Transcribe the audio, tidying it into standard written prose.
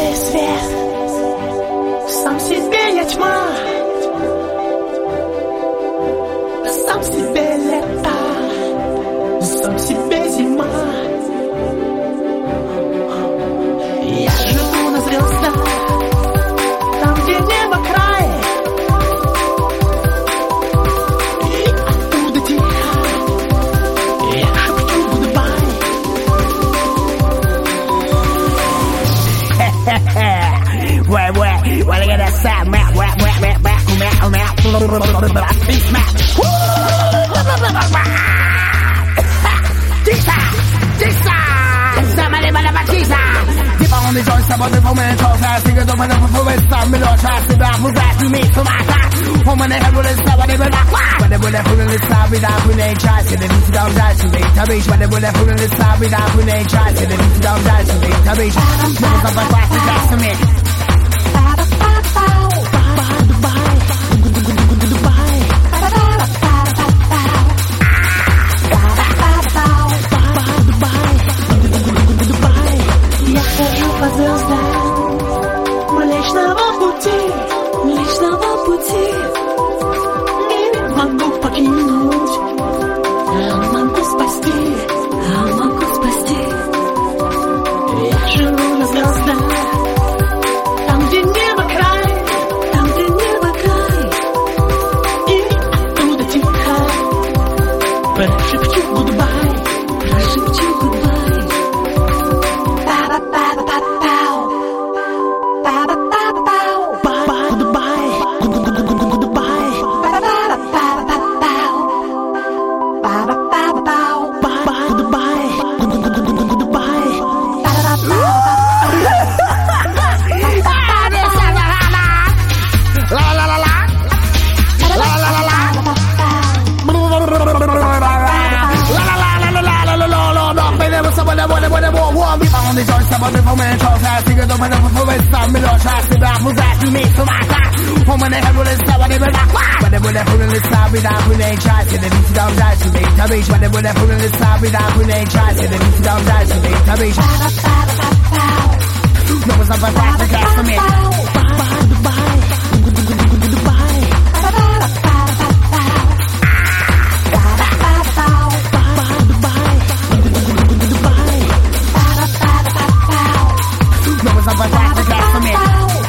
себе свет, сам себе я тьма, сам себе лето, сам себе зима. Я живу на звездах, там, где небо край, и оттуда тихо я шепчу goodbye. Well, look at that sound, on the joints, about the momental fast, think of the man for West Side, Miller, tries to back, move back to me, for my car. Woman, they have really stop, but they will not fly. But they will have fully stop without when they try to the beat down, die to make a beach. But they will have fully stop without when they try to the beat down, die to make a beach. Never come back, fast, that's to me. Млечного пути не могу покинуть, могу спасти, могу спасти. Я живу на звездах, там, где небо край, там, где небо край, и оттуда тихо прошепчу goodbye, прошепчу goodbye. On the joints, about the momental fast, think of the man for West Side, Miller, tries to back, move back to me, for my car. Woman, they have really stop, but they will not fly. But they will have fully stop without when they try to the beat down, die to make a beach. But they will have fully stop without when they try to the beat down, die to make a beach. No one's up a fast, the gas for me. Never stop a fast, the gas for me.